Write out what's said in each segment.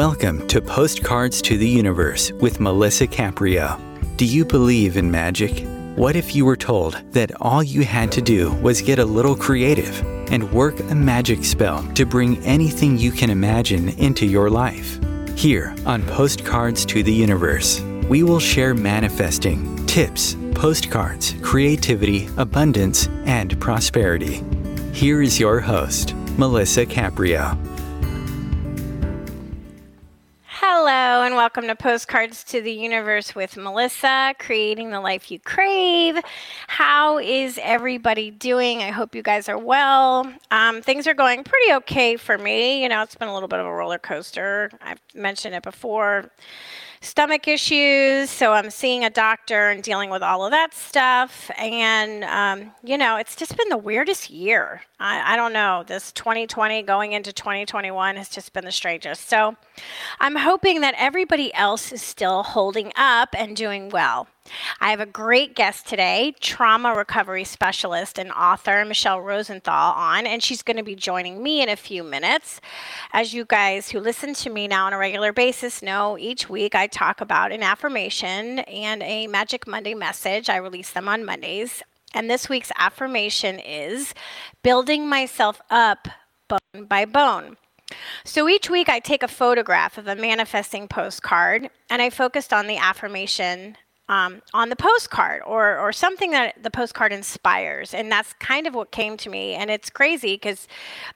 Welcome to Postcards to the Universe with Melissa Caprio. Do you believe in magic? What if you were told that all you had to do was get a little creative and work a magic spell to bring anything you can imagine into your life? Here on Postcards to the Universe, we will share manifesting, tips, postcards, creativity, abundance, and prosperity. Here is your host, Melissa Caprio. Hello and welcome to Postcards to the Universe with Melissa, creating the life you crave. How is everybody doing? I hope you guys are well. Things are going pretty okay for me. You know, it's been a little bit of a roller coaster. I've mentioned it before. Stomach issues, so I'm seeing a doctor and dealing with all of that stuff. And, it's just been the weirdest year. I don't know. This 2020 going into 2021 has just been the strangest. So I'm hoping that everybody else is still holding up and doing well. I have a great guest today, trauma recovery specialist and author Michelle Rosenthal on, and she's going to be joining me in a few minutes. As you guys who listen to me now on a regular basis know, each week I talk about an affirmation and a Magic Monday message. I release them on Mondays. And this week's affirmation is building myself up bone by bone. So each week I take a photograph of a manifesting postcard and I focused on the affirmation on the postcard or something that the postcard inspires. And that's kind of what came to me. And it's crazy because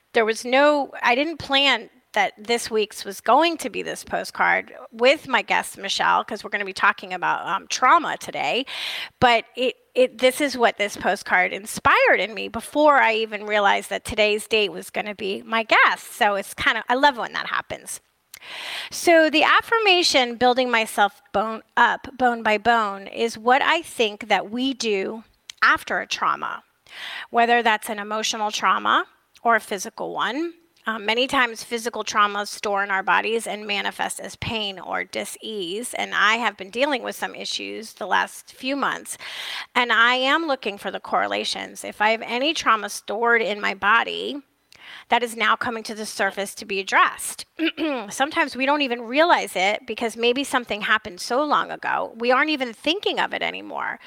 I didn't plan that this week's was going to be this postcard with my guest, Michelle, because we're going to be talking about trauma today. But this is what this postcard inspired in me before I even realized that today's date was going to be my guest. So I love when that happens. So the affirmation, building myself bone by bone, is what I think that we do after a trauma, whether that's an emotional trauma or a physical one. Many times physical traumas store in our bodies and manifest as pain or dis-ease. And I have been dealing with some issues the last few months. And I am looking for the correlations. If I have any trauma stored in my body, that is now coming to the surface to be addressed. Sometimes we don't even realize it because maybe something happened so long ago, we aren't even thinking of it anymore.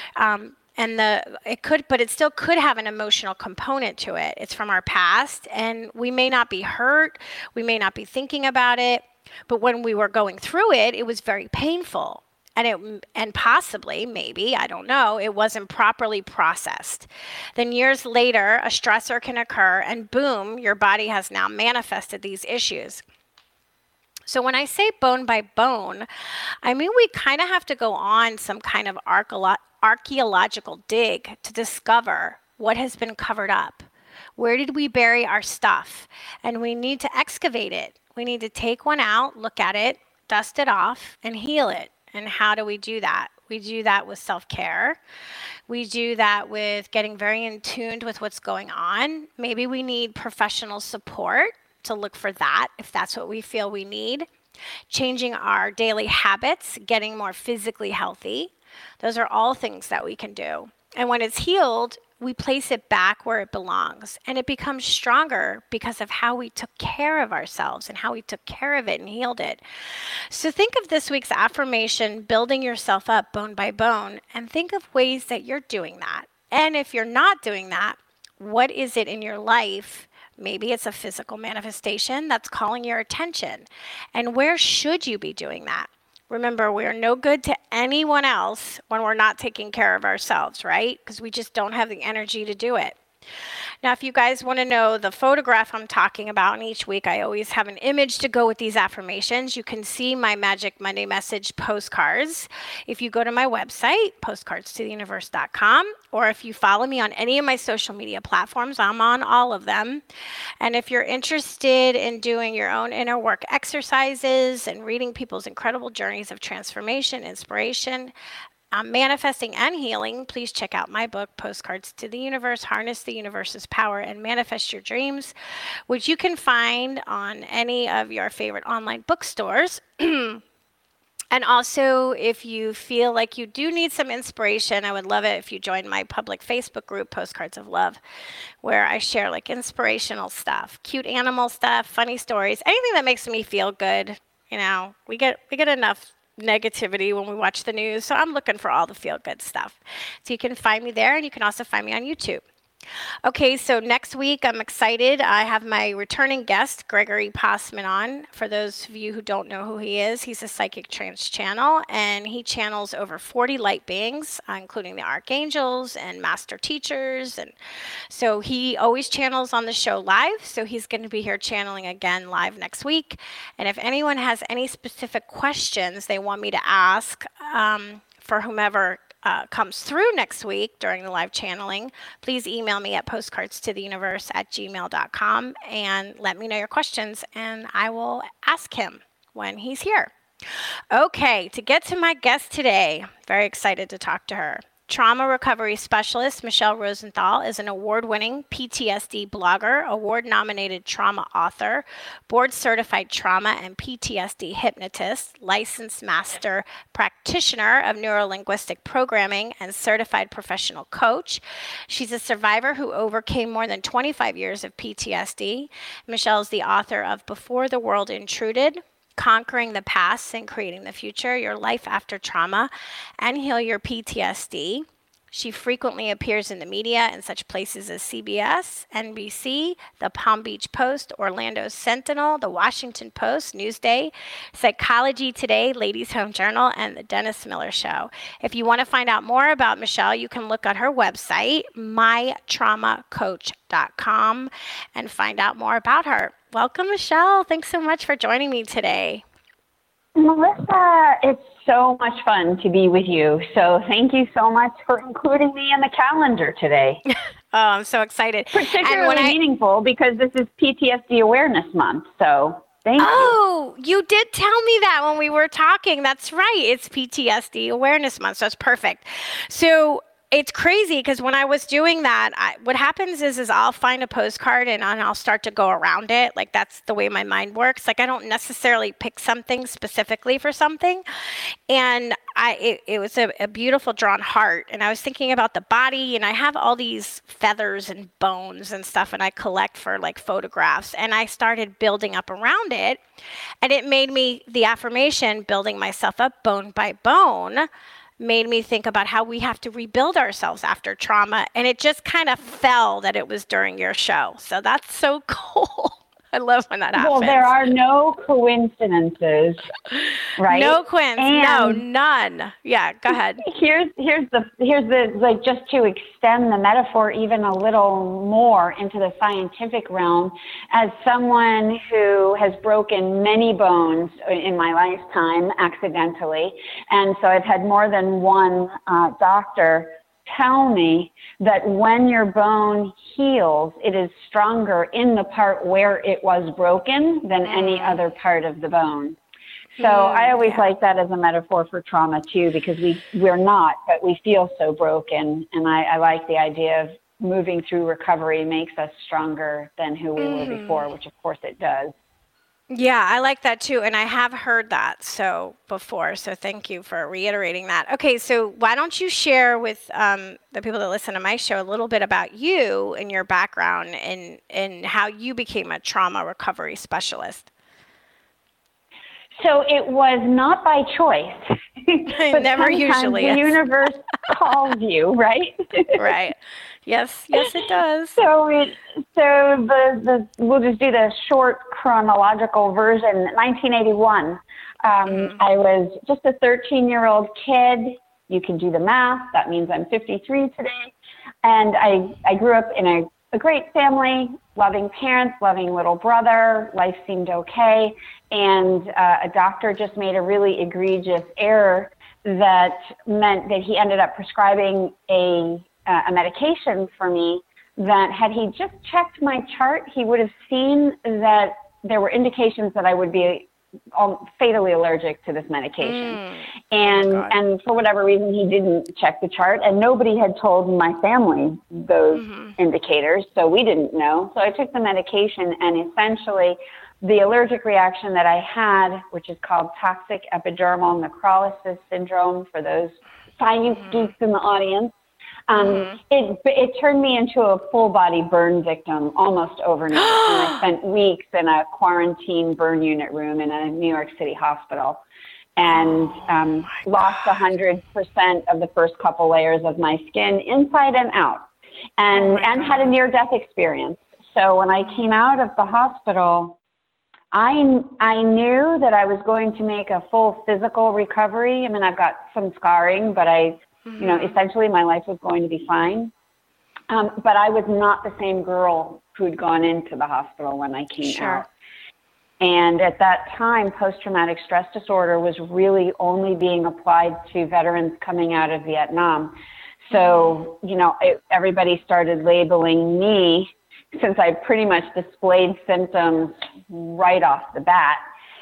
But it still could have an emotional component to it. It's from our past, and we may not be hurt, we may not be thinking about it, but when we were going through it, it was very painful. And possibly, maybe, I don't know, it wasn't properly processed. Then years later, a stressor can occur, and boom, your body has now manifested these issues. So when I say bone by bone, I mean we kind of have to go on some kind of archaeological dig to discover what has been covered up. Where did we bury our stuff? And we need to excavate it. We need to take one out, look at it, dust it off, and heal it. And how do we do that? We do that with self-care. We do that with getting very in tune with what's going on. Maybe we need professional support to look for that if that's what we feel we need. Changing our daily habits, getting more physically healthy. Those are all things that we can do. And when it's healed, we place it back where it belongs. And it becomes stronger because of how we took care of ourselves and how we took care of it and healed it. So think of this week's affirmation, building yourself up bone by bone, and think of ways that you're doing that. And if you're not doing that, what is it in your life? Maybe it's a physical manifestation that's calling your attention. And where should you be doing that? Remember, we are no good to anyone else when we're not taking care of ourselves, right? Because we just don't have the energy to do it. Now, if you guys want to know the photograph I'm talking about, and each week I always have an image to go with these affirmations, you can see my Magic Monday message postcards. If you go to my website, postcardstotheuniverse.com, or if you follow me on any of my social media platforms, I'm on all of them. And if you're interested in doing your own inner work exercises and reading people's incredible journeys of transformation, inspiration, manifesting and healing, please check out my book, Postcards to the Universe, Harness the Universe's Power and Manifest Your Dreams, which you can find on any of your favorite online bookstores. And also, if you feel like you do need some inspiration, I would love it if you join my public Facebook group, Postcards of Love, where I share like inspirational stuff, cute animal stuff, funny stories, anything that makes me feel good. We get enough negativity when we watch the news. So I'm looking for all the feel good stuff. So you can find me there, and you can also find me on YouTube. Okay, so next week I'm excited. I have my returning guest, Gregory Passman, on. For those of you who don't know who he is, he's a psychic trance channel, and he channels over 40 light beings, including the archangels and master teachers. And so he always channels on the show live. So he's going to be here channeling again live next week. And if anyone has any specific questions they want me to ask for whomever comes through next week during the live channeling, please email me at postcardstotheuniverse@gmail.com and let me know your questions, and I will ask him when he's here. Okay, to get to my guest today, very excited to talk to her. Trauma recovery specialist Michelle Rosenthal is an award-winning PTSD blogger, award-nominated trauma author, board-certified trauma and PTSD hypnotist, licensed master practitioner of neurolinguistic programming, and certified professional coach. She's a survivor who overcame more than 25 years of PTSD. Michelle is the author of Before the World Intruded, Conquering the Past and Creating the Future, Your Life After Trauma, and Heal Your PTSD. She frequently appears in the media in such places as CBS, NBC, the Palm Beach Post, Orlando Sentinel, the Washington Post, Newsday, Psychology Today, Ladies Home Journal, and the Dennis Miller Show. If you want to find out more about Michelle, you can look at her website, mytraumacoach.com, and find out more about her. Welcome, Michelle. Thanks so much for joining me today. Melissa, it's so much fun to be with you. So thank you so much for including me in the calendar today. Oh, I'm so excited. Particularly meaningful because this is PTSD Awareness Month. So thank you. Oh, you did tell me that when we were talking. That's right. It's PTSD Awareness Month. So it's perfect. So it's crazy because when I was doing that, what happens is I'll find a postcard and I'll start to go around it. Like, that's the way my mind works. Like, I don't necessarily pick something specifically for something. And it was a beautiful drawn heart. And I was thinking about the body, and I have all these feathers and bones and stuff, and I collect for like photographs. And I started building up around it. And it made me, the affirmation, building myself up bone by bone, made me think about how we have to rebuild ourselves after trauma. And it just kind of fell that it was during your show. So that's so cool. I love when that happens. Well, there are no coincidences, right? No no, none. Yeah, go ahead. Here's the like, just to extend the metaphor even a little more into the scientific realm, as someone who has broken many bones in my lifetime accidentally, and so I've had more than one doctor tell me that when your bone heals, it is stronger in the part where it was broken than any other part of the bone. So I always like that as a metaphor for trauma too, because we're not, but we feel so broken. And I like the idea of moving through recovery makes us stronger than who we were before, which of course it does. Yeah, I like that too. And I have heard that before. So thank you for reiterating that. Okay, so why don't you share with the people that listen to my show a little bit about you and your background and how you became a trauma recovery specialist? So it was not by choice. But never usually. The universe calls you, right? Right. Yes, it does. So we'll just do the short chronological version. 1981. I was just a 13-year-old kid. You can do the math. That means I'm 53 today. And I grew up in a great family, loving parents, loving little brother. Life seemed okay. And a doctor just made a really egregious error that meant that he ended up prescribing a medication for me that, had he just checked my chart, he would have seen that there were indications that I would be fatally allergic to this medication. And for whatever reason, he didn't check the chart, and nobody had told my family those indicators, so we didn't know. So I took the medication, and essentially the allergic reaction that I had, which is called toxic epidermal necrolysis syndrome for those science geeks in the audience, It turned me into a full body burn victim almost overnight. And I spent weeks in a quarantine burn unit room in a New York City hospital, and lost 100% of the first couple layers of my skin inside and out, and had a near-death experience. So when I came out of the hospital, I knew that I was going to make a full physical recovery. I mean, I've got some scarring, but essentially my life was going to be fine. But I was not the same girl who'd gone into the hospital when I came out. And at that time, post-traumatic stress disorder was really only being applied to veterans coming out of Vietnam. So, everybody started labeling me, since I pretty much displayed symptoms right off the bat.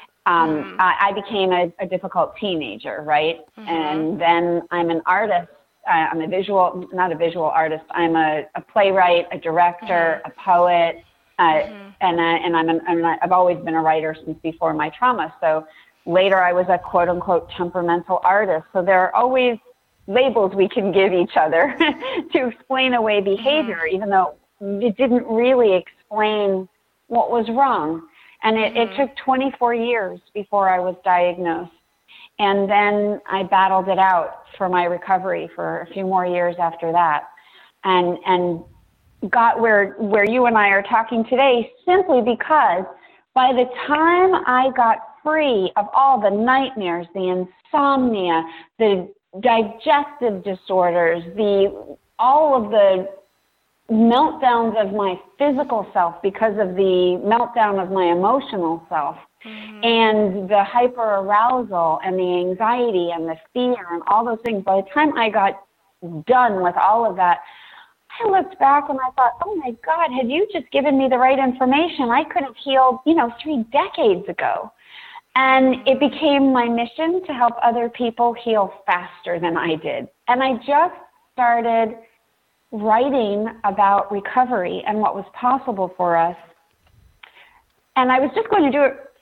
I became a difficult teenager, right? And then I'm an artist. I'm not a visual artist. I'm a playwright, a director, a poet, and I've always been a writer since before my trauma. So later I was a quote unquote temperamental artist. So there are always labels we can give each other to explain away behavior, even though it didn't really explain what was wrong. And it took 24 years before I was diagnosed. And then I battled it out for my recovery for a few more years after that. And got where you and I are talking today, simply because by the time I got free of all the nightmares, the insomnia, the digestive disorders, all of the meltdowns of my physical self because of the meltdown of my emotional self, and the hyperarousal and the anxiety and the fear and all those things, by the time I got done with all of that, I looked back and I thought, oh my God, had you just given me the right information, I could have healed, 3 decades ago. And it became my mission to help other people heal faster than I did. And I just started writing about recovery and what was possible for us. And I was just going to do it,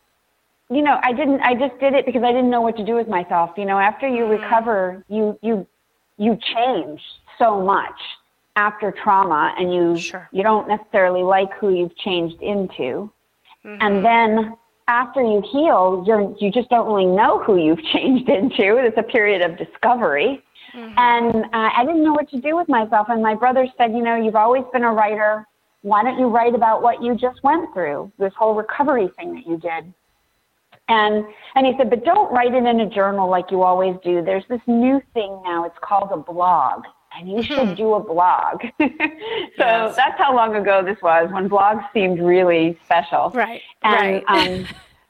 I just did it because I didn't know what to do with myself. After you recover, you change so much after trauma, and you don't necessarily like who you've changed into. And then after you heal, you just don't really know who you've changed into. It's a period of discovery. And I didn't know what to do with myself. And my brother said, you've always been a writer. Why don't you write about what you just went through, this whole recovery thing that you did? And he said, but don't write it in a journal like you always do. There's this new thing now. It's called a blog. And you should do a blog. So that's how long ago this was, when blogs seemed really special. Right. And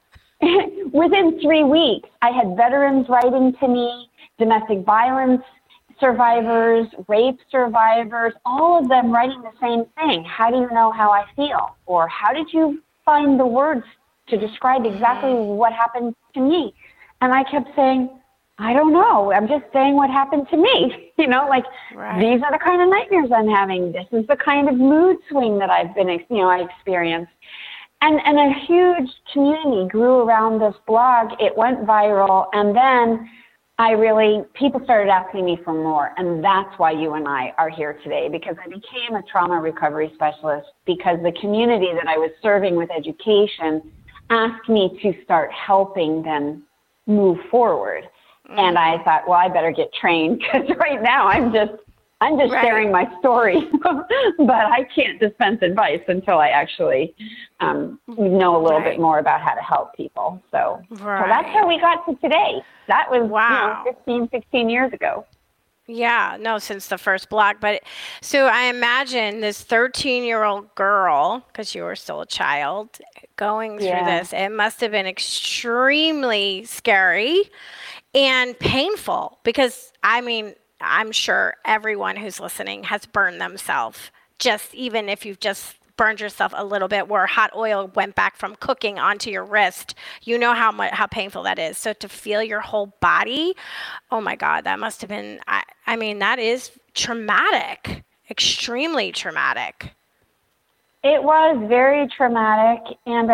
within 3 weeks, I had veterans writing to me, domestic violence survivors, rape survivors, all of them writing the same thing. How do you know how I feel? Or how did you find the words to describe exactly what happened to me? And I kept saying, I don't know. I'm just saying what happened to me. These are the kind of nightmares I'm having. This is the kind of mood swing that I've been, I experienced. And a huge community grew around this blog. It went viral. And then people started asking me for more. And that's why you and I are here today, because I became a trauma recovery specialist because the community that I was serving with education asked me to start helping them move forward. And I thought, well, I better get trained, because right now I'm just sharing my story, but I can't dispense advice until I actually know a little bit more about how to help people. So that's how we got to today. That was 15, 16 years ago. Yeah, no, since the first blog. But so I imagine this 13-year-old girl, because you were still a child, going through this, it must have been extremely scary and painful, because I'm sure everyone who's listening has burned themselves, just even if you've just burned yourself a little bit where hot oil went back from cooking onto your wrist. You know how painful that is. So to feel your whole body, oh my God, that must have been, that is traumatic, extremely traumatic. It was very traumatic, and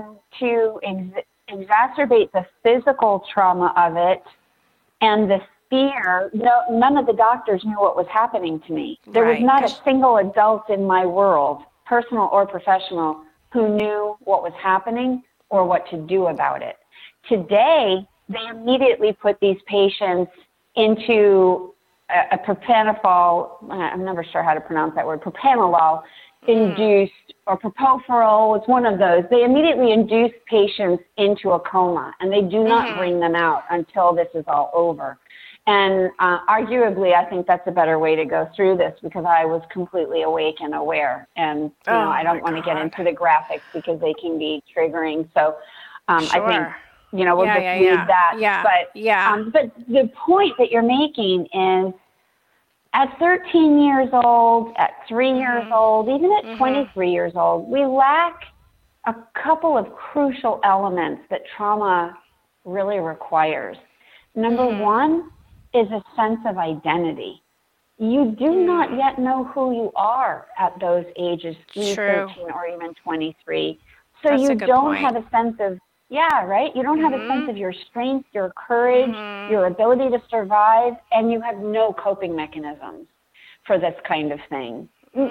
to exacerbate the physical trauma of it and the fear, none of the doctors knew what was happening to me. There was not a single adult in my world, personal or professional, who knew what was happening or what to do about it. Today, they immediately put these patients into a propanol, I'm never sure how to pronounce that word, propanolol induced, or propofol, it's one of those. They immediately induce patients into a coma, and they do not bring them out until this is all over. And arguably, I think that's a better way to go through this, because I was completely awake and aware. And I don't want to get into the graphics because they can be triggering. So I think, we'll just leave that. But the point that you're making is, at 13 years old, at 3 years old, even at 23 years old, we lack a couple of crucial elements that trauma really requires. Number one is a sense of identity. You do not yet know who you are at those ages, 13 or even 23. So you don't have a sense of, you don't have a sense of your strength, your courage, your ability to survive, and you have no coping mechanisms for this kind of thing.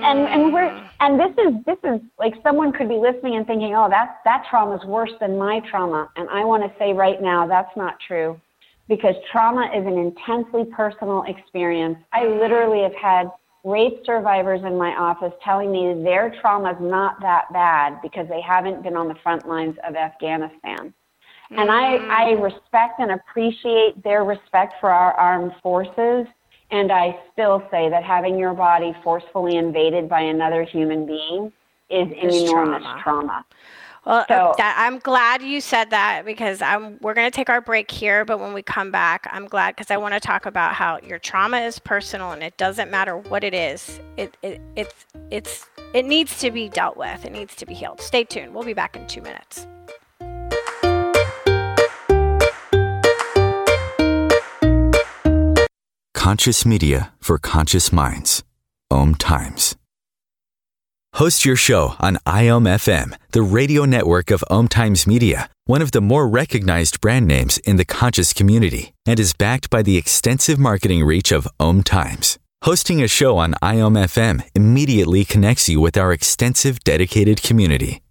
And this is like, someone could be listening and thinking, oh, that trauma is worse than my trauma. And I want to say right now, that's not true, because trauma is an intensely personal experience. I literally have had rape survivors in my office telling me their trauma is not that bad because they haven't been on the front lines of Afghanistan. And I respect and appreciate their respect for our armed forces. And I still say that having your body forcefully invaded by another human being is an enormous trauma. Well, I'm glad you said that, because we're going to take our break here, but when we come back, I'm glad, because I want to talk about how your trauma is personal and it doesn't matter what it is. It needs to be dealt with. It needs to be healed. Stay tuned. We'll be back in 2 minutes. Conscious media for conscious minds. Om Times. Host your show on IOM FM, the radio network of Om Times Media, one of the more recognized brand names in the conscious community, and is backed by the extensive marketing reach of Om Times. Hosting a show on IOM FM immediately connects you with our extensive dedicated community.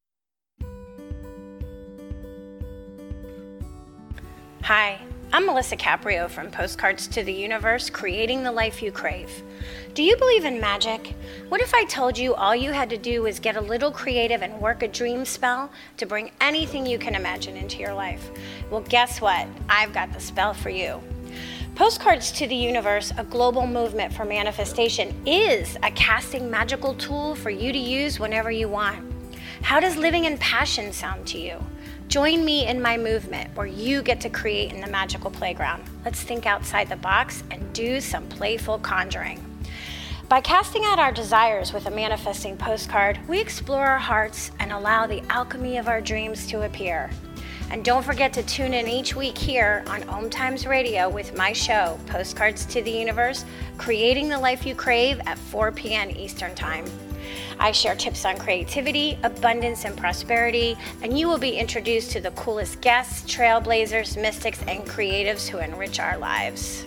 Hi, I'm Melissa Caprio from Postcards to the Universe, creating the life you crave. Do you believe in magic? What if I told you all you had to do was get a little creative and work a dream spell to bring anything you can imagine into your life? Well, guess what? I've got the spell for you. Postcards to the Universe, a global movement for manifestation, is a casting magical tool for you to use whenever you want. How does living in passion sound to you? Join me in my movement where you get to create in the magical playground. Let's think outside the box and do some playful conjuring. By casting out our desires with a manifesting postcard, we explore our hearts and allow the alchemy of our dreams to appear. And don't forget to tune in each week here on Om Times Radio with my show, Postcards to the Universe, creating the life you crave at 4 p.m. Eastern Time. I share tips on creativity, abundance, and prosperity, and you will be introduced to the coolest guests, trailblazers, mystics, and creatives who enrich our lives.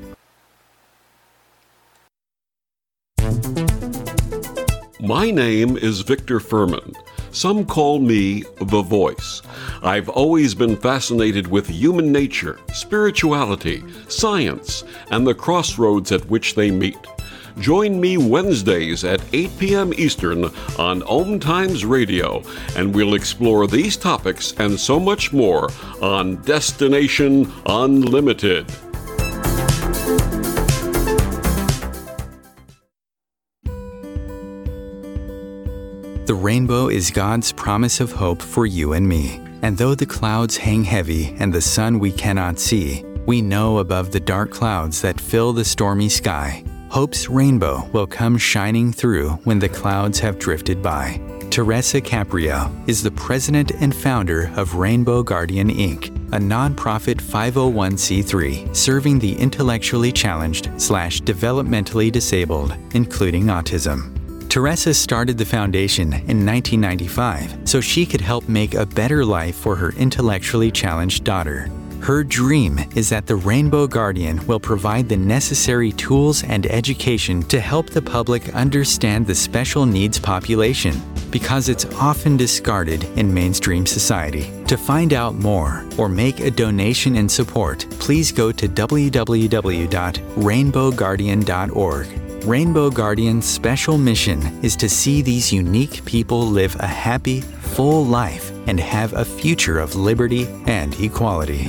My name is Victor Furman. Some call me The Voice. I've always been fascinated with human nature, spirituality, science, and the crossroads at which they meet. Join me Wednesdays at 8 p.m. Eastern on Om Times Radio, and we'll explore these topics and so much more on Destination Unlimited. The rainbow is God's promise of hope for you and me. And though the clouds hang heavy and the sun we cannot see, we know above the dark clouds that fill the stormy sky, hope's rainbow will come shining through when the clouds have drifted by. Teresa Caprio is the president and founder of Rainbow Guardian Inc., a nonprofit 501c3 serving the intellectually challenged / developmentally disabled, including autism. Teresa started the foundation in 1995 so she could help make a better life for her intellectually challenged daughter. Her dream is that the Rainbow Guardian will provide the necessary tools and education to help the public understand the special needs population, because it's often discarded in mainstream society. To find out more or make a donation in support, please go to www.rainbowguardian.org. Rainbow Guardian's special mission is to see these unique people live a happy, full life and have a future of liberty and equality.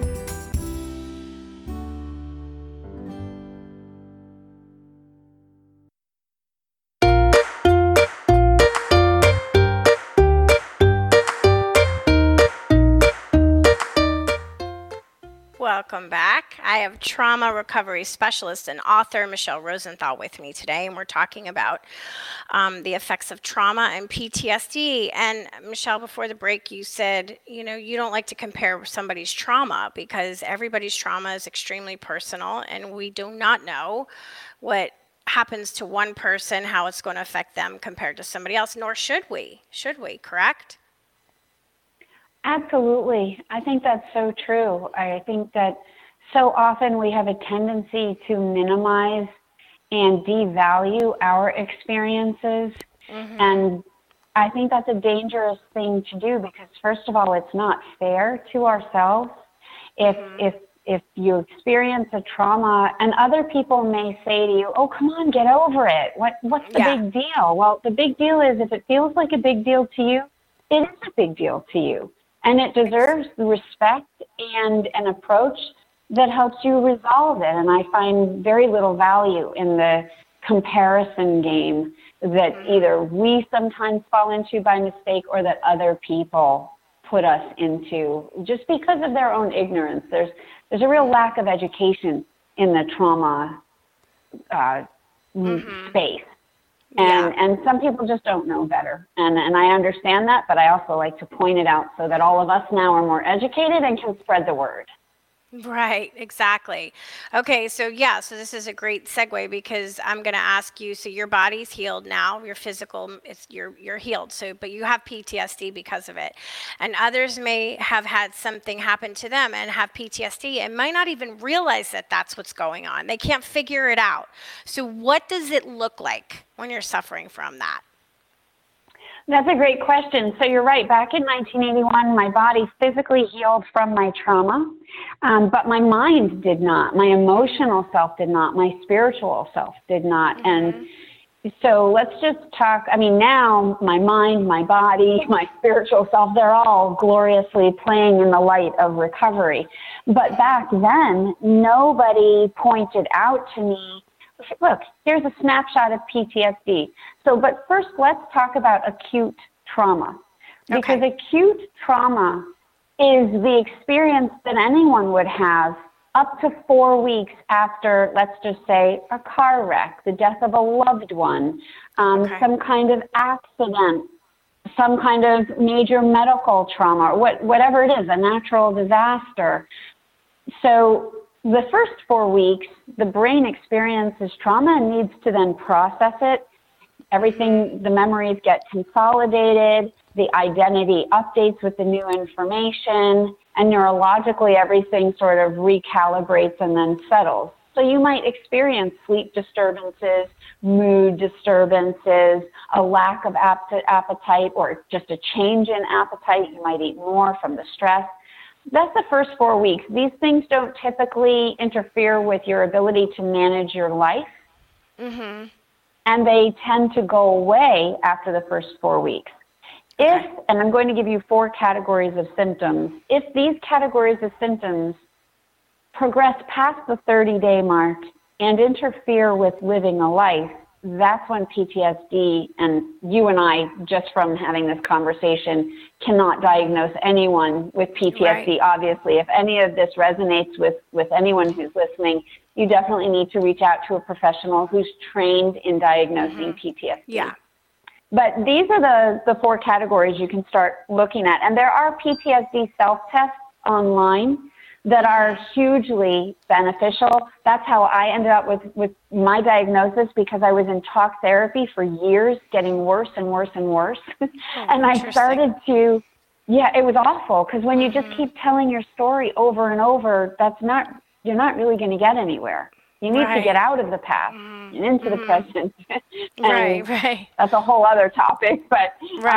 Welcome back. I have trauma recovery specialist and author Michelle Rosenthal with me today, and we're talking about the effects of trauma and PTSD. And Michelle, before the break, you said, you don't like to compare somebody's trauma because everybody's trauma is extremely personal, and we do not know what happens to one person, how it's going to affect them compared to somebody else, nor should we. Should we, correct? Absolutely. I think that's so true. I think that so often we have a tendency to minimize and devalue our experiences. Mm-hmm. And I think that's a dangerous thing to do because, first of all, it's not fair to ourselves. If you experience a trauma and other people may say to you, oh, come on, get over it. What's the big deal? Well, the big deal is if it feels like a big deal to you, it is a big deal to you. And it deserves the respect and an approach that helps you resolve it. And I find very little value in the comparison game that either we sometimes fall into by mistake or that other people put us into just because of their own ignorance. There's a real lack of education in the trauma space. And some people just don't know better. And I understand that, but I also like to point it out so that all of us now are more educated and can spread the word. Right, exactly. Okay, so this is a great segue because I'm going to ask you, so your body's healed now, your physical, you're healed, but you have PTSD because of it. And others may have had something happen to them and have PTSD and might not even realize that that's what's going on. They can't figure it out. So what does it look like when you're suffering from that? That's a great question. So you're right. Back in 1981, my body physically healed from my trauma, but my mind did not. My emotional self did not. My spiritual self did not. Mm-hmm. And so let's just talk. Now my mind, my body, my spiritual self, they're all gloriously playing in the light of recovery. But back then, nobody pointed out to me, look, here's a snapshot of PTSD. But first, let's talk about acute trauma. Because acute trauma is the experience that anyone would have up to 4 weeks after, let's just say, a car wreck, the death of a loved one, some kind of accident, some kind of major medical trauma, whatever it is, a natural disaster. So the first 4 weeks, the brain experiences trauma and needs to then process it. Everything, the memories get consolidated, the identity updates with the new information, and neurologically everything sort of recalibrates and then settles. So you might experience sleep disturbances, mood disturbances, a lack of appetite, or just a change in appetite. You might eat more from the stress. That's the first 4 weeks. These things don't typically interfere with your ability to manage your life. Mm-hmm. And they tend to go away after the first 4 weeks. And I'm going to give you 4 categories of symptoms. If these categories of symptoms progress past the 30-day mark and interfere with living a life, that's when PTSD, and you and I, just from having this conversation, cannot diagnose anyone with PTSD. Right. Obviously, if any of this resonates with anyone who's listening, you definitely need to reach out to a professional who's trained in diagnosing PTSD. Yeah. But these are the 4 categories you can start looking at. And there are PTSD self-tests online that are hugely beneficial. That's how I ended up with my diagnosis, because I was in talk therapy for years, getting worse and worse and worse. And I started to Yeah, it was awful because when you just keep telling your story over and over, you're not really going to get anywhere. You need to get out of the past and into the present. And right. that's a whole other topic. But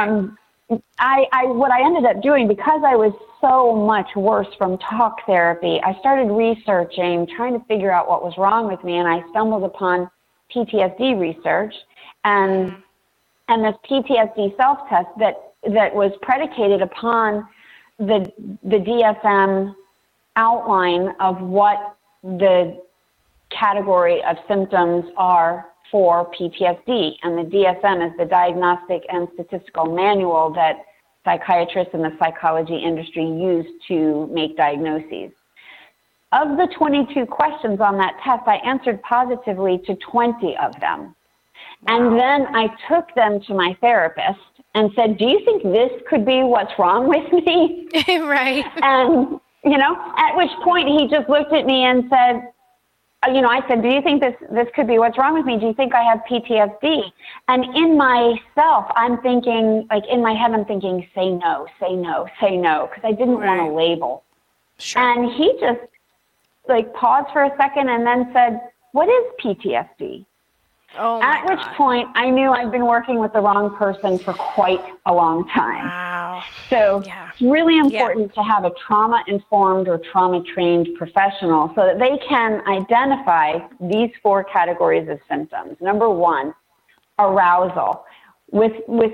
what I ended up doing, because I was so much worse from talk therapy, I started researching, trying to figure out what was wrong with me, and I stumbled upon PTSD research and this PTSD self-test that was predicated upon the DSM outline of what the category of symptoms are for PTSD. And the DSM is the Diagnostic and Statistical Manual that psychiatrists in the psychology industry use to make diagnoses. Of the 22 questions on that test, I answered positively to 20 of them. Wow. And then I took them to my therapist and said, do you think this could be what's wrong with me? Right. And, at which point he just looked at me and said, I said, do you think this could be what's wrong with me? Do you think I have PTSD? And in myself, I'm thinking, in my head, I'm thinking, say no, say no, say no, because I didn't want to label. Sure. And he just, paused for a second and then said, what is PTSD? Oh my At which point, I knew I'd been working with the wrong person for quite a long time. Wow. So it's really important to have a trauma-informed or trauma-trained professional so that they can identify these 4 categories of symptoms. Number 1, arousal. With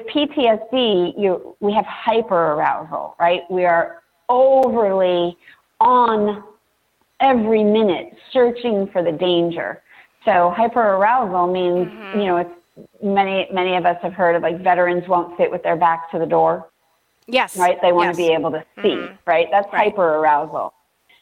PTSD, we have hyperarousal, right? We are overly on every minute searching for the danger. So hyperarousal means, it's many of us have heard of veterans won't sit with their back to the door. Yes. Right? They want to be able to see, right? That's hyperarousal.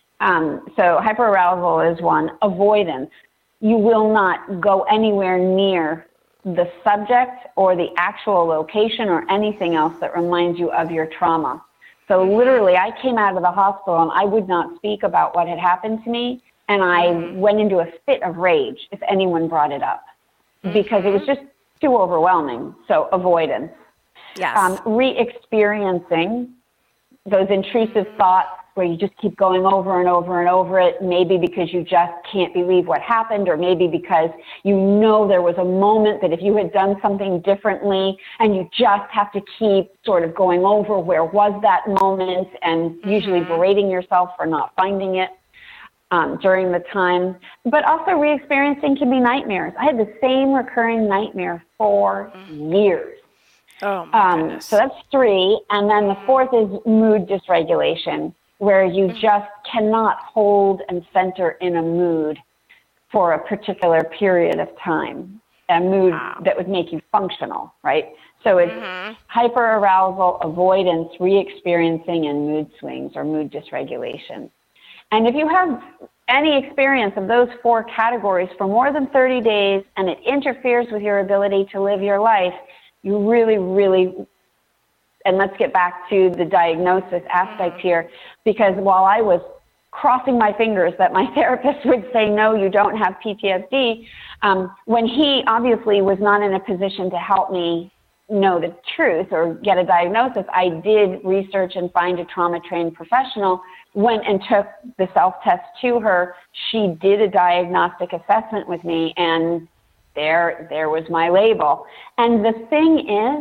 So hyperarousal is one. Avoidance. You will not go anywhere near the subject or the actual location or anything else that reminds you of your trauma. So literally, I came out of the hospital and I would not speak about what had happened to me. And I went into a fit of rage if anyone brought it up because it was just too overwhelming. So avoidance. Yes. Re-experiencing those intrusive thoughts where you just keep going over and over and over it, maybe because you just can't believe what happened, or maybe because there was a moment that if you had done something differently, and you just have to keep sort of going over where was that moment and usually berating yourself for not finding it. During the time, but also re-experiencing can be nightmares. I had the same recurring nightmare for years. Oh my goodness. So that's 3. And then the 4th is mood dysregulation, where you just cannot hold and center in a mood for a particular period of time, a mood that would make you functional, right? So it's hyperarousal, avoidance, re-experiencing, and mood swings or mood dysregulation. And if you have any experience of those 4 categories for more than 30 days and it interferes with your ability to live your life, you really, really, and let's get back to the diagnosis aspect here, because while I was crossing my fingers that my therapist would say, no, you don't have PTSD, when he obviously was not in a position to help me know the truth or get a diagnosis, I did research and find a trauma-trained professional, went and took the self-test to her. She did a diagnostic assessment with me, and there was my label. And the thing is,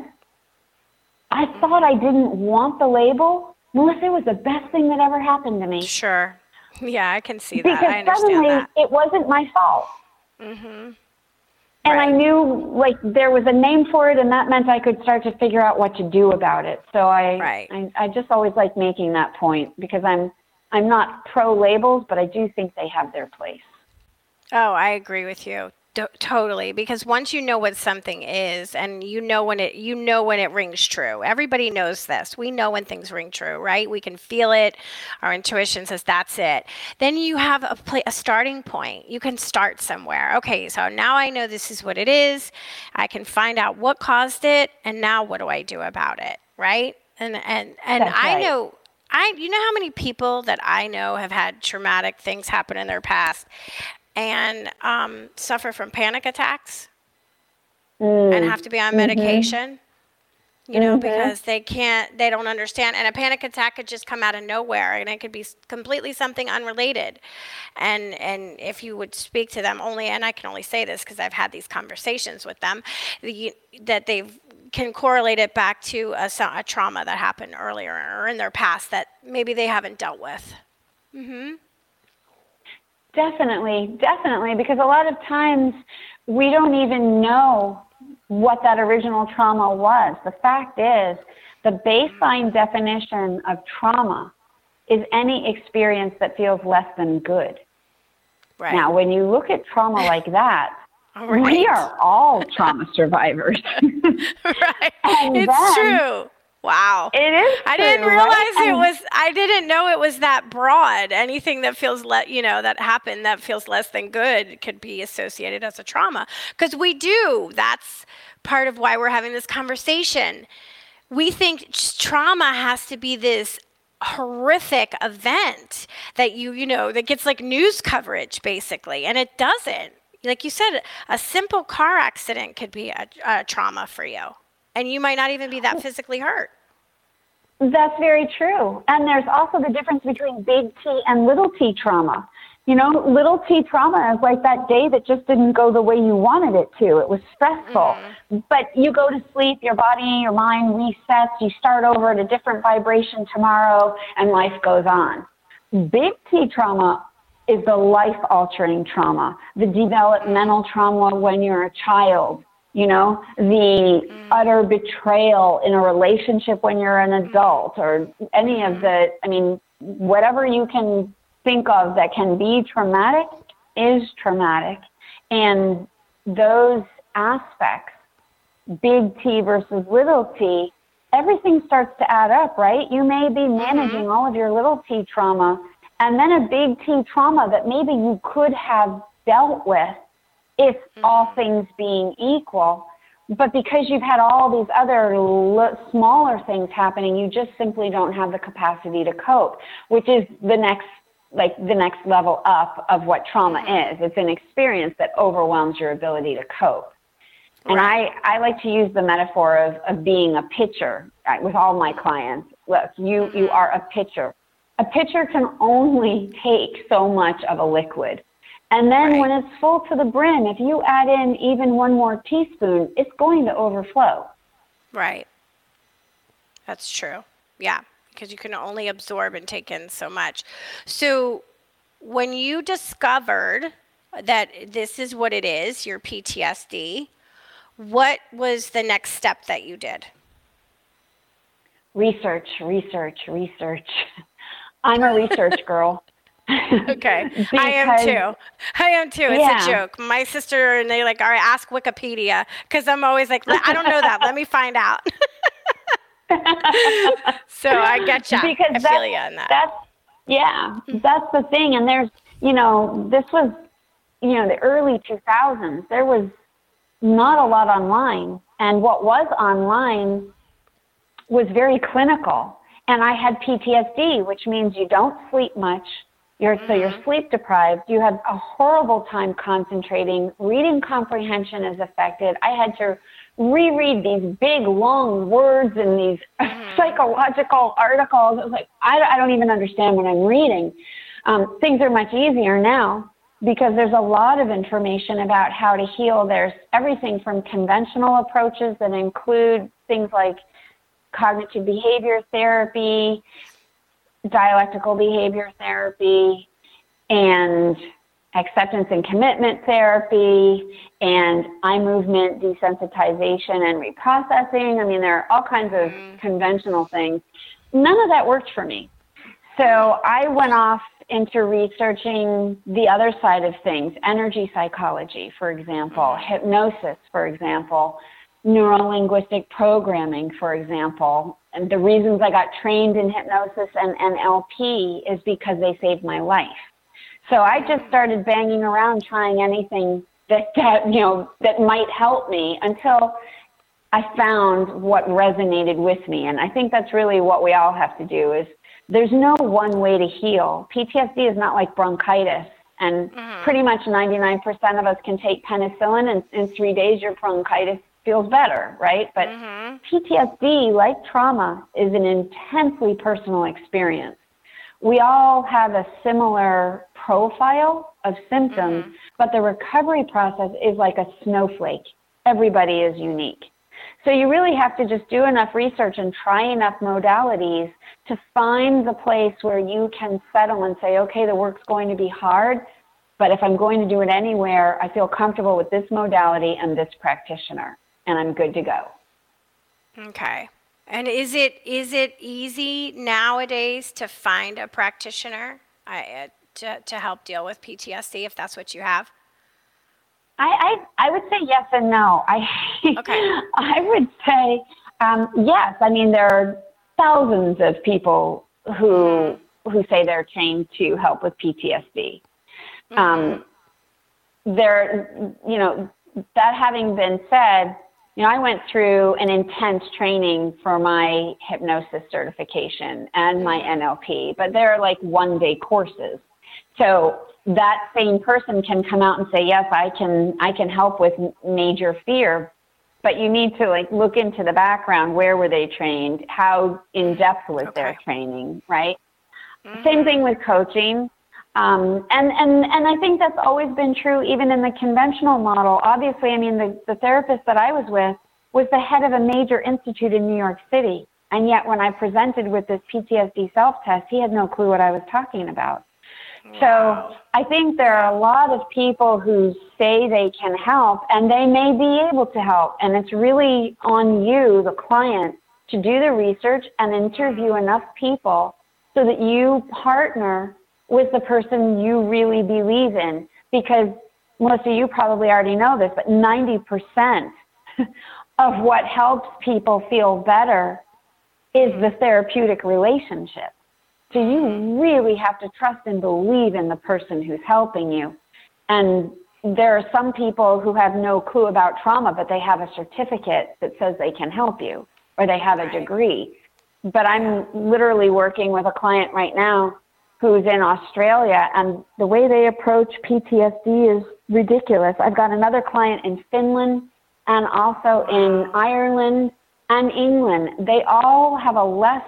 I thought I didn't want the label. Melissa, it was the best thing that ever happened to me. Sure. Yeah, I can see that. Because I understand suddenly that. it wasn't my fault. And I knew there was a name for it, and that meant I could start to figure out what to do about it. So I just always like making that point, because I'm not pro labels, but I do think they have their place. Oh, I agree with you. Totally, because once you know what something is, and you know when it rings true. Everybody knows this. We know when things ring true, right? We can feel it. Our intuition says that's it. Then you have a starting point. You can start somewhere. Okay, so now I know this is what it is. I can find out what caused it, and now what do I do about it, right? And I know. You know how many people that I know have had traumatic things happen in their past and suffer from panic attacks and have to be on medication? you know, because they don't understand. And a panic attack could just come out of nowhere, and it could be completely something unrelated. And if you would speak to them only, and I can only say this because I've had these conversations with them, that they can correlate it back to a trauma that happened earlier or in their past that maybe they haven't dealt with. Mm-hmm. Definitely, because a lot of times we don't even know what that original trauma was. The fact is, the baseline definition of trauma is any experience that feels less than good. Right. Now, when you look at trauma like that, right. We are all trauma survivors. Right. It's true. Wow. It is I didn't realize I didn't know it was that broad. Anything that feels that happened that feels less than good could be associated as a trauma. Because we do. That's part of why we're having this conversation. We think trauma has to be this horrific event that that gets like news coverage basically, and it doesn't. Like you said, a simple car accident could be a trauma for you, and you might not even be that physically hurt. That's very true. And there's also the difference between big T and little t trauma. Little t trauma is like that day that just didn't go the way you wanted it to. It was stressful. Mm-hmm. But you go to sleep, your body, your mind resets, you start over at a different vibration tomorrow, and life goes on. Big T trauma is the life-altering trauma, the developmental trauma when you're a child, the utter betrayal in a relationship when you're an adult, or any of whatever you can think of that can be traumatic is traumatic. And those aspects, big T versus little t, everything starts to add up, right? You may be managing all of your little t trauma, and then a big T trauma that maybe you could have dealt with if all things being equal. But because you've had all these other smaller things happening, you just simply don't have the capacity to cope, which is the next level up of what trauma is. It's an experience that overwhelms your ability to cope. And I like to use the metaphor of being a pitcher with all my clients. Look, you are a pitcher. A pitcher can only take so much of a liquid. And then when it's full to the brim, if you add in even one more teaspoon, it's going to overflow. Right. That's true. Yeah, because you can only absorb and take in so much. So when you discovered that this is what it is, your PTSD, what was the next step that you did? Research. I'm a research girl. Okay. I am too. It's a joke. My sister and they all right, ask Wikipedia, because I'm always like, I don't know that. Let me find out. So I get you. Because I feel you on that. That's the thing. And there's, this was, the early 2000s. There was not a lot online. And what was online was very clinical. And I had PTSD, which means you don't sleep much. So you're sleep deprived. You have a horrible time concentrating. Reading comprehension is affected. I had to reread these big, long words in these psychological articles. It was like, I don't even understand what I'm reading. Things are much easier now because there's a lot of information about how to heal. There's everything from conventional approaches that include things like cognitive behavior therapy, dialectical behavior therapy, and acceptance and commitment therapy, and eye movement desensitization and reprocessing. There are all kinds of conventional things. None of that worked for me. So I went off into researching the other side of things, energy psychology, for example, hypnosis, for example, neuro-linguistic programming, for example. And the reasons I got trained in hypnosis and NLP is because they saved my life. So I just started banging around trying anything that might help me until I found what resonated with me. And I think that's really what we all have to do is there's no one way to heal. PTSD is not like bronchitis. And pretty much 99% of us can take penicillin, and in 3 days your bronchitis feels better, right? But PTSD, like trauma, is an intensely personal experience. We all have a similar profile of symptoms, but the recovery process is like a snowflake. Everybody is unique. So you really have to just do enough research and try enough modalities to find the place where you can settle and say, okay, the work's going to be hard, but if I'm going to do it anywhere, I feel comfortable with this modality and this practitioner, and I'm good to go. Okay. And is it easy nowadays to find a practitioner to help deal with PTSD, if that's what you have? I would say yes and no. Okay. I would say yes. I mean, there are thousands of people who say they're trained to help with PTSD. That having been said, I went through an intense training for my hypnosis certification and my NLP, but they're like one-day courses. So that same person can come out and say, yes, I can help with major fear, but you need to look into the background. Where were they trained? How in depth was their training, right? Same thing with coaching. And I think that's always been true even in the conventional model. Obviously, I mean, the therapist that I was with was the head of a major institute in New York City. And yet when I presented with this PTSD self-test, he had no clue what I was talking about. Wow. So I think there are a lot of people who say they can help, and they may be able to help. And it's really on you, the client, to do the research and interview enough people so that you partner with the person you really believe in. Because, Melissa, you probably already know this, but 90% of what helps people feel better is the therapeutic relationship. So you really have to trust and believe in the person who's helping you. And there are some people who have no clue about trauma, but they have a certificate that says they can help you, or they have a degree. But I'm literally working with a client right now who's in Australia, and the way they approach PTSD is ridiculous. I've got another client in Finland and also in Ireland and England. They all have a less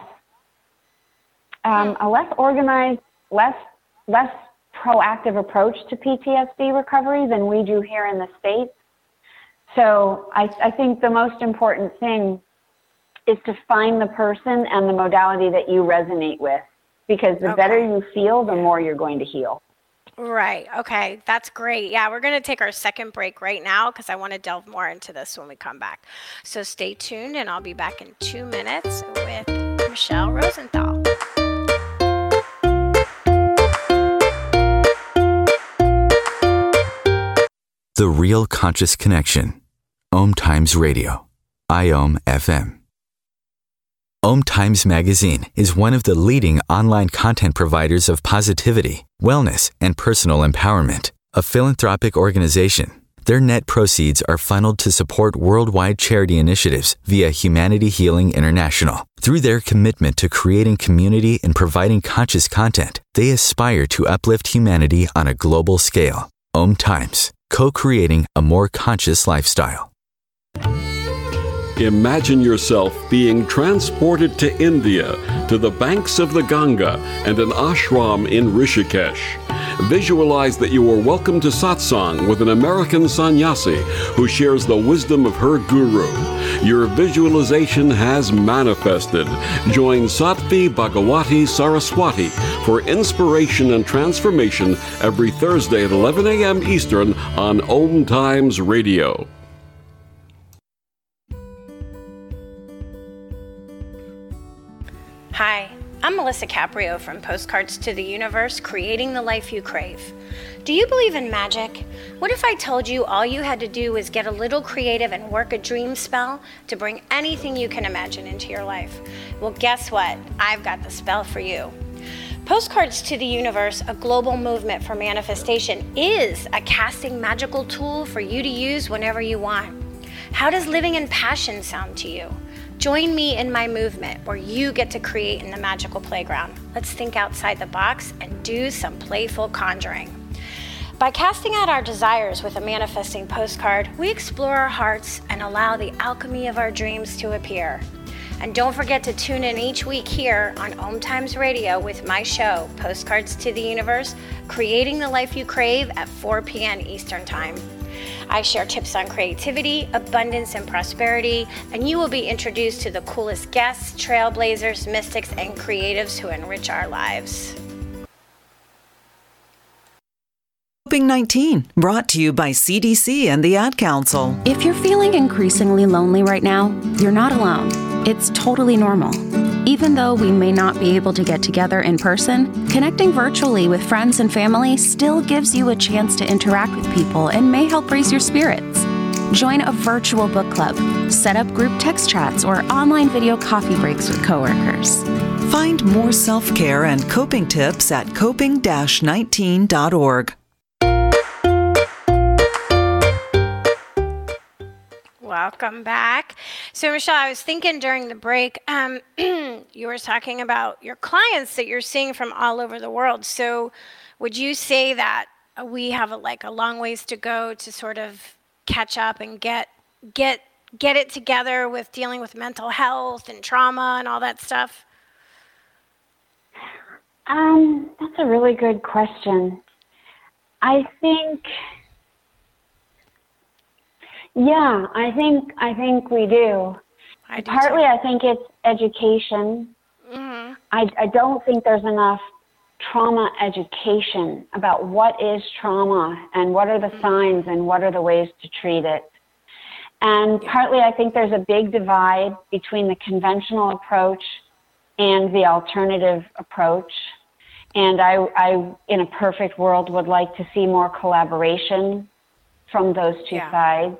organized, less proactive approach to PTSD recovery than we do here in the States. So I think the most important thing is to find the person and the modality that you resonate with, because the better you feel, the more you're going to heal. Right. Okay. That's great. Yeah, we're going to take our second break right now because I want to delve more into this when we come back. So stay tuned, and I'll be back in 2 minutes with Michelle Rosenthal. The Real Conscious Connection. Om Times Radio. IOM FM. Om Times Magazine is one of the leading online content providers of positivity, wellness, and personal empowerment. A philanthropic organization, their net proceeds are funneled to support worldwide charity initiatives via Humanity Healing International. Through their commitment to creating community and providing conscious content, they aspire to uplift humanity on a global scale. Om Times, co-creating a more conscious lifestyle. Imagine yourself being transported to India, to the banks of the Ganga and an ashram in Rishikesh. Visualize that you are welcome to satsang with an American sannyasi who shares the wisdom of her guru. Your visualization has manifested. Join Sattvi Bhagawati Saraswati for inspiration and transformation every Thursday at 11 a.m. Eastern on Om Times Radio. Hi, I'm Melissa Caprio from Postcards to the Universe, creating the life you crave. Do you believe in magic? What if I told you all you had to do was get a little creative and work a dream spell to bring anything you can imagine into your life? Well, guess what? I've got the spell for you. Postcards to the Universe, a global movement for manifestation, is a casting magical tool for you to use whenever you want. How does living in passion sound to you? Join me in my movement where you get to create in the magical playground. Let's think outside the box and do some playful conjuring. By casting out our desires with a manifesting postcard, we explore our hearts and allow the alchemy of our dreams to appear. And don't forget to tune in each week here on Om Times Radio with my show, Postcards to the Universe, Creating the Life You Crave at 4 p.m. Eastern Time. I share tips on creativity, abundance, and prosperity, and you will be introduced to the coolest guests, trailblazers, mystics, and creatives who enrich our lives. Coping 19, brought to you by CDC and the Ad Council. If you're feeling increasingly lonely right now, you're not alone. It's totally normal. Even though we may not be able to get together in person, connecting virtually with friends and family still gives you a chance to interact with people and may help raise your spirits. Join a virtual book club, set up group text chats, or online video coffee breaks with coworkers. Find more self-care and coping tips at coping-19.org. Welcome back. So, Michelle, I was thinking during the break, you were talking about your clients that you're seeing from all over the world. So would you say that we have a long ways to go to sort of catch up and get it together with dealing with mental health and trauma and all that stuff? That's a really good question. I think we do. Partly, I think it's education. Mm-hmm. I don't think there's enough trauma education about what is trauma and what are the signs and what are the ways to treat it. And partly, I think there's a big divide between the conventional approach and the alternative approach. And I in a perfect world, would like to see more collaboration from those two sides.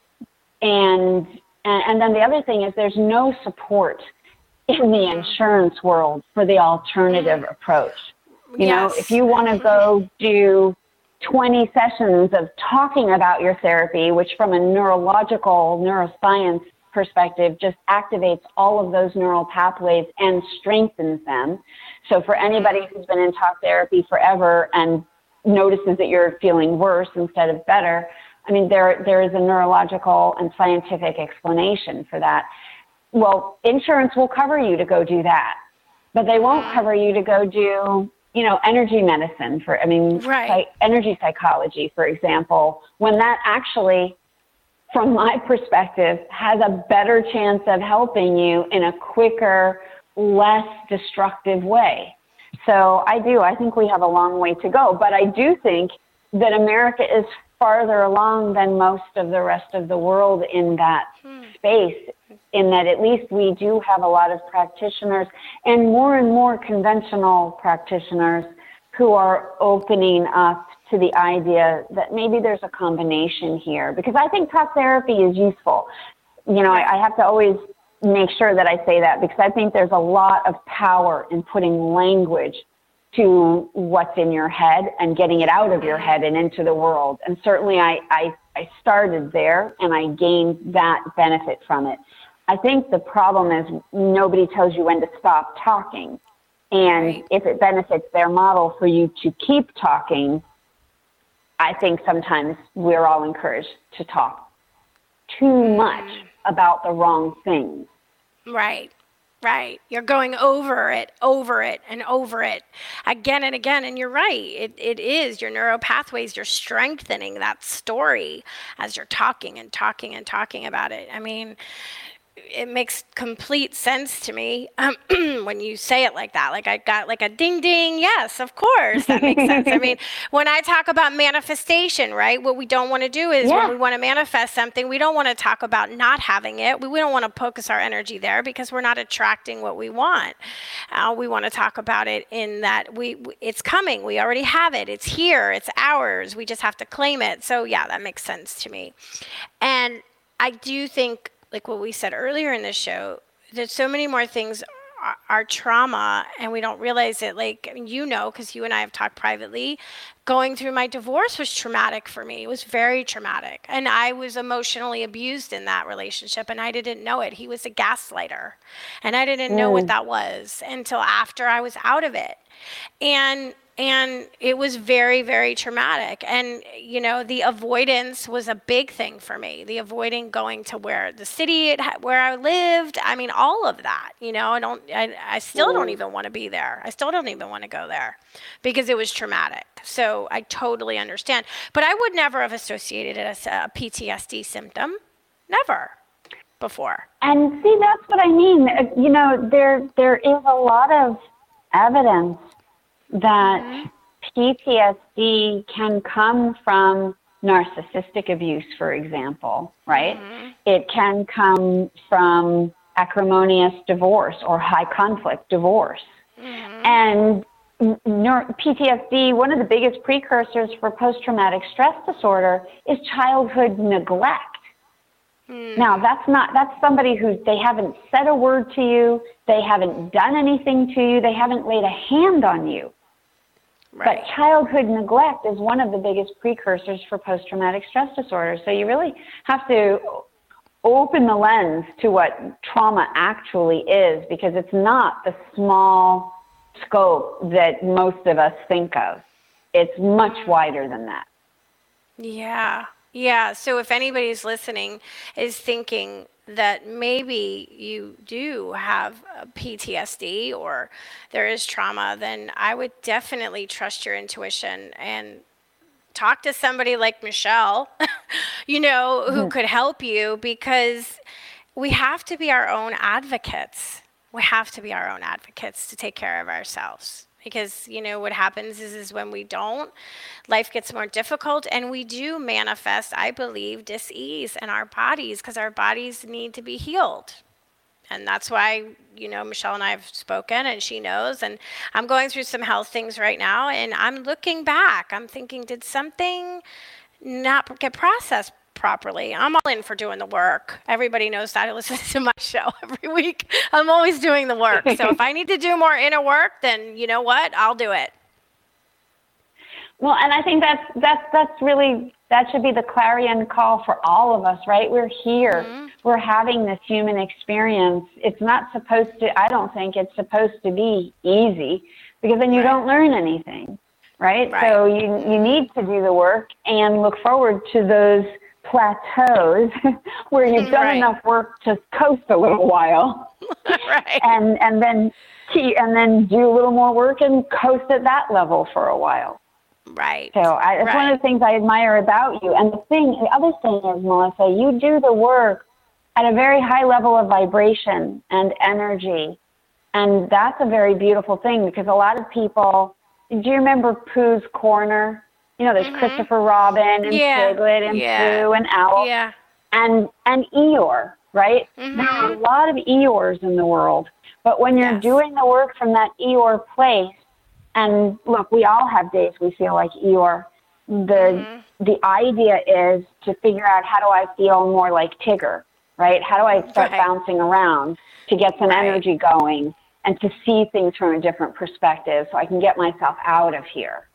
And then the other thing is there's no support in the insurance world for the alternative approach. You know, if you want to go do 20 sessions of talking about your therapy, which from a neuroscience perspective just activates all of those neural pathways and strengthens them. So for anybody who's been in talk therapy forever and notices that you're feeling worse instead of better, I mean, there is a neurological and scientific explanation for that. Well, insurance will cover you to go do that, but they won't cover you to go do, energy medicine energy psychology, for example, when that actually, from my perspective, has a better chance of helping you in a quicker, less destructive way. So I think we have a long way to go, but I do think that America is farther along than most of the rest of the world in that space, in that at least we do have a lot of practitioners and more conventional practitioners who are opening up to the idea that maybe there's a combination here. Because I think talk therapy is useful. I have to always make sure that I say that, because I think there's a lot of power in putting language to what's in your head and getting it out of your head and into the world. And certainly I started there and I gained that benefit from it. I think the problem is nobody tells you when to stop talking. And if it benefits their model for you to keep talking, I think sometimes we're all encouraged to talk too much about the wrong things. Right. You're going over it, and over it again and again. And you're right. It is your neural pathways. You're strengthening that story as you're talking about it. I mean, it makes complete sense to me when you say it like that. Like I got like a ding ding. Yes, of course, that makes sense. I mean, when I talk about manifestation, right? What we don't want to do is when we want to manifest something, we don't want to talk about not having it. We don't want to focus our energy there because we're not attracting what we want. We want to talk about it in that it's coming. We already have it. It's here. It's ours. We just have to claim it. So yeah, that makes sense to me. And I do think, like what we said earlier in this show, that so many more things are trauma and we don't realize it. Like, because you and I have talked privately, going through my divorce was traumatic for me. It was very traumatic. And I was emotionally abused in that relationship and I didn't know it. He was a gaslighter and I didn't know what that was until after I was out of it. And And it was very, very traumatic. And, the avoidance was a big thing for me. The avoiding going to where I lived. I mean, all of that, I still don't even want to be there. I still don't even want to go there because it was traumatic. So I totally understand. But I would never have associated it as a PTSD symptom. Never before. And see, that's what I mean. There is a lot of evidence that PTSD can come from narcissistic abuse, for example, right? It can come from acrimonious divorce or high conflict divorce. And PTSD, one of the biggest precursors for post-traumatic stress disorder is childhood neglect. Now, that's somebody they haven't said a word to you, they haven't done anything to you, they haven't laid a hand on you. Right. But childhood neglect is one of the biggest precursors for post-traumatic stress disorder. So you really have to open the lens to what trauma actually is, because it's not the small scope that most of us think of. It's much wider than that. Yeah. Yeah. So if anybody's listening is thinking that maybe you do have PTSD or there is trauma, then I would definitely trust your intuition and talk to somebody like Michelle, who could help you, because we have to be our own advocates. We have to be our own advocates to take care of ourselves. Because, what happens is when we don't, life gets more difficult, and we do manifest, I believe, dis-ease in our bodies because our bodies need to be healed. And that's why, Michelle and I have spoken, and she knows. And I'm going through some health things right now, and I'm looking back. I'm thinking, did something not get processed properly? I'm all in for doing the work. Everybody knows that. I listen to my show every week. I'm always doing the work. So if I need to do more inner work, then you know what? I'll do it. Well, and I think that's really, that should be the clarion call for all of us, right? We're here. We're having this human experience. It's not supposed to, I don't think it's supposed to be easy, because then you don't learn anything, right? So you need to do the work and look forward to those plateaus where you've done enough work to coast a little while, and then do a little more work and coast at that level for a while. Right. So it's one of the things I admire about you. And the other thing is, Melissa, you do the work at a very high level of vibration and energy, and that's a very beautiful thing, because a lot of people. Do you remember Pooh's Corner? There's Christopher Robin and Piglet and Pooh and Owl and Eeyore, right? There are a lot of Eeyores in the world. But when you're doing the work from that Eeyore place, and look, we all have days we feel like Eeyore. The idea is to figure out, how do I feel more like Tigger, right? How do I start bouncing around to get some energy going and to see things from a different perspective so I can get myself out of here?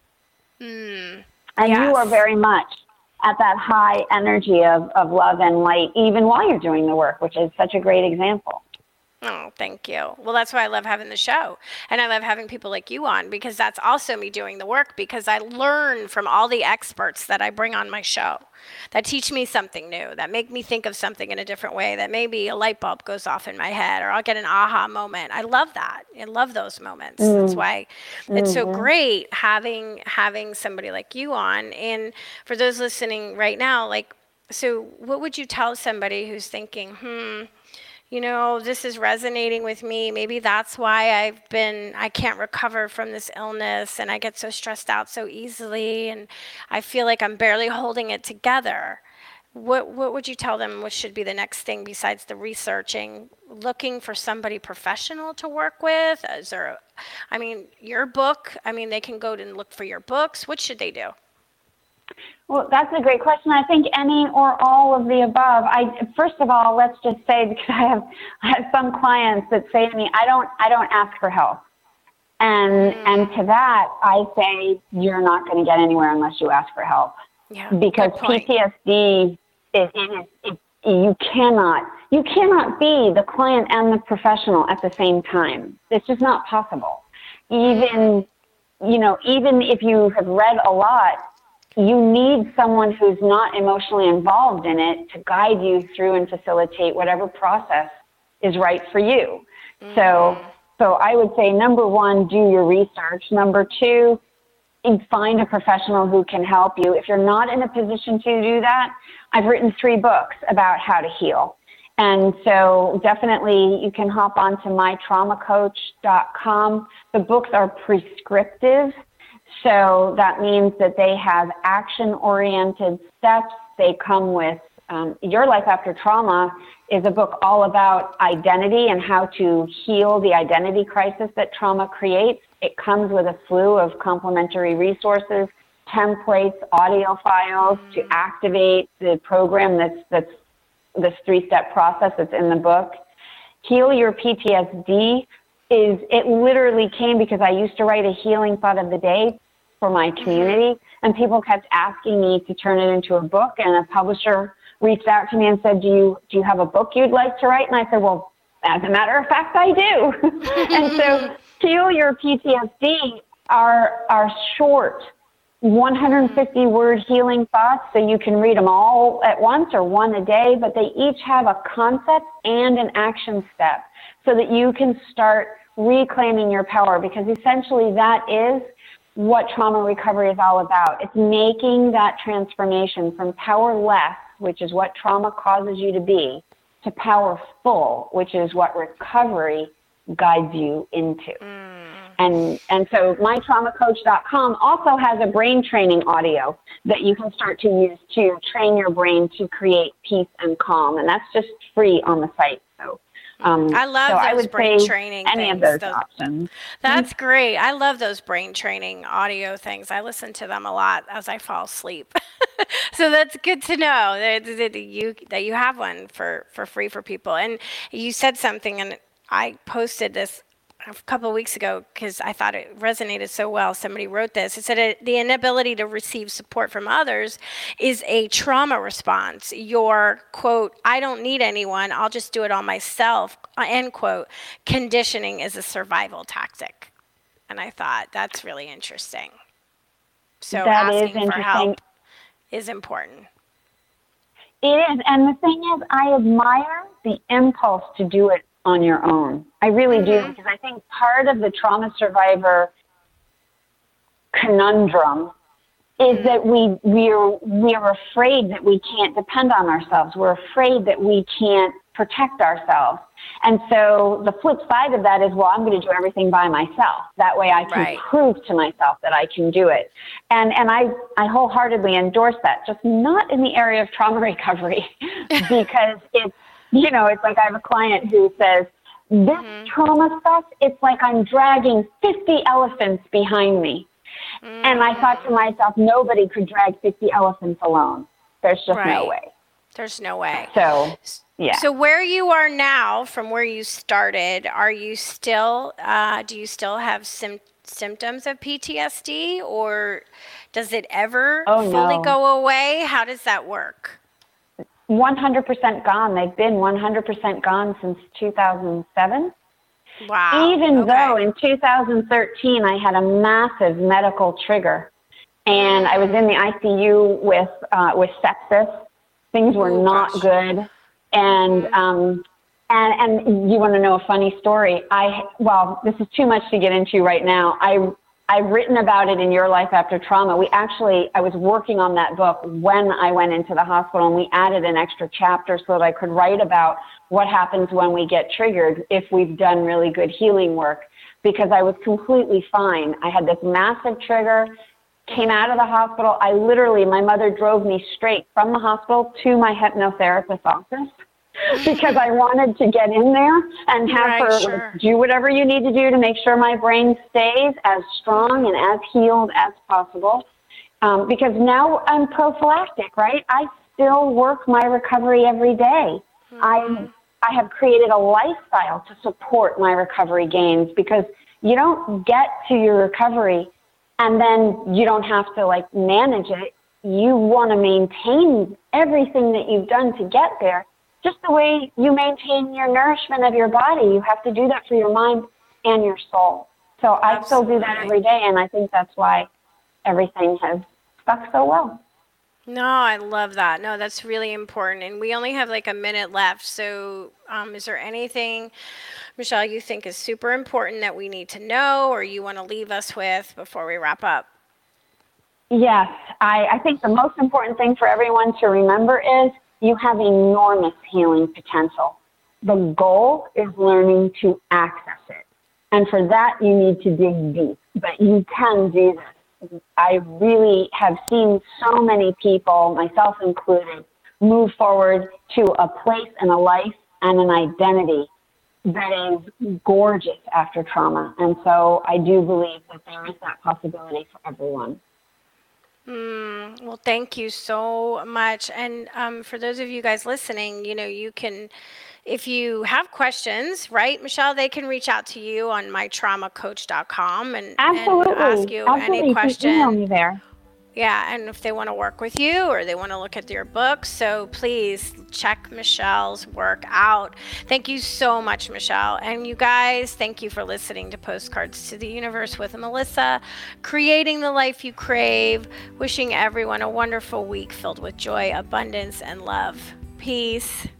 And you are very much at that high energy of love and light, even while you're doing the work, which is such a great example. Oh, thank you. Well, that's why I love having the show. And I love having people like you on, because that's also me doing the work, because I learn from all the experts that I bring on my show that teach me something new, that make me think of something in a different way, that maybe a light bulb goes off in my head, or I'll get an aha moment. I love that. I love those moments. That's why it's so great having somebody like you on. And for those listening right now, so what would you tell somebody who's thinking, this is resonating with me. Maybe that's why I can't recover from this illness, and I get so stressed out so easily, and I feel like I'm barely holding it together. What would you tell them? What should be the next thing besides the researching? Looking for somebody professional to work with? Is there, your book, they can go and look for your books. What should they do? Well, that's a great question. I think any or all of the above. First of all, let's just say, because I have some clients that say to me, I don't ask for help. And to that, I say, you're not going to get anywhere unless you ask for help. Yeah, because PTSD you cannot be the client and the professional at the same time. It's just not possible. Even even if you have read a lot, you need someone who's not emotionally involved in it to guide you through and facilitate whatever process is right for you. So I would say, number one, do your research. Number two, find a professional who can help you. If you're not in a position to do that, I've written 3 books about how to heal. And so definitely you can hop on to mytraumacoach.com. The books are prescriptive. So that means that they have action-oriented steps. They come with Your Life After Trauma is a book all about identity and how to heal the identity crisis that trauma creates. It comes with a slew of complementary resources, templates, audio files to activate the program that's this 3-step process that's in the book. Heal Your PTSD it literally came because I used to write a healing thought of the day for my community, and people kept asking me to turn it into a book, and a publisher reached out to me and said, do you have a book you'd like to write? And I said, well, as a matter of fact, I do. And so Heal Your PTSD are short 150-word healing thoughts, so you can read them all at once or one a day, but they each have a concept and an action step so that you can start reclaiming your power, because essentially that is what trauma recovery is all about. It's making that transformation from powerless, which is what trauma causes you to be, to powerful, which is what recovery guides you into. And so mytraumacoach.com also has a brain training audio that you can start to use to train your brain to create peace and calm. And that's just free on the site. So I love those brain training any things. of those options. That's great. I love those brain training audio things. I listen to them a lot as I fall asleep. So that's good to know that you have one for free for people. And you said something, and I posted this a couple of weeks ago because I thought it resonated so well. Somebody wrote this. It said the inability to receive support from others is a trauma response. Your, quote, I don't need anyone, I'll just do it all myself, end quote, conditioning is a survival tactic. And I thought that's really interesting. So that asking for help is important. It is. And the thing is, I admire the impulse to do it on your own. I really do, because I think part of the trauma survivor conundrum is that we are afraid that we can't depend on ourselves. We're afraid that we can't protect ourselves. And so the flip side of that is, well, I'm going to do everything by myself. That way I can prove to myself that I can do it. And I wholeheartedly endorse that, just not in the area of trauma recovery, because it's like I have a client who says, this trauma stuff, it's like I'm dragging 50 elephants behind me. And I thought to myself, nobody could drag 50 elephants alone. There's just no way. There's no way. So, yeah. So where you are now from where you started, are you still, do you still have symptoms of PTSD, or does it ever fully go away? How does that work? 100% gone. They've been 100% gone since 2007. Wow. Even though in 2013 I had a massive medical trigger, and I was in the ICU with sepsis. Things were not good, and you want to know a funny story? This is too much to get into right now. I've written about it in Your Life After Trauma. I was working on that book when I went into the hospital, and we added an extra chapter so that I could write about what happens when we get triggered if we've done really good healing work, because I was completely fine. I had this massive trigger, came out of the hospital. My mother drove me straight from the hospital to my hypnotherapist's office, because I wanted to get in there and have her do whatever you need to do to make sure my brain stays as strong and as healed as possible. Because now I'm prophylactic, right? I still work my recovery every day. I have created a lifestyle to support my recovery gains, because you don't get to your recovery and then you don't have to manage it. You want to maintain everything that you've done to get there. Just the way you maintain your nourishment of your body, you have to do that for your mind and your soul. So I still do that every day, and I think that's why everything has stuck so well. No, I love that. No, that's really important. And we only have like a minute left. So is there anything, Michelle, you think is super important that we need to know or you want to leave us with before we wrap up? Yes, I think the most important thing for everyone to remember is you have enormous healing potential. The goal is learning to access it. And for that, you need to dig deep. But you can do this. I really have seen so many people, myself included, move forward to a place and a life and an identity that is gorgeous after trauma. And so I do believe that there is that possibility for everyone. Well, thank you so much. And for those of you guys listening, you can, if you have questions, right, Michelle, they can reach out to you on mytraumacoach.com and ask you any question. Email me there. Yeah, and if they want to work with you or they want to look at your book, so please check Michelle's work out. Thank you so much, Michelle. And you guys, thank you for listening to Postcards to the Universe with Melissa, creating the life you crave, wishing everyone a wonderful week filled with joy, abundance, and love. Peace.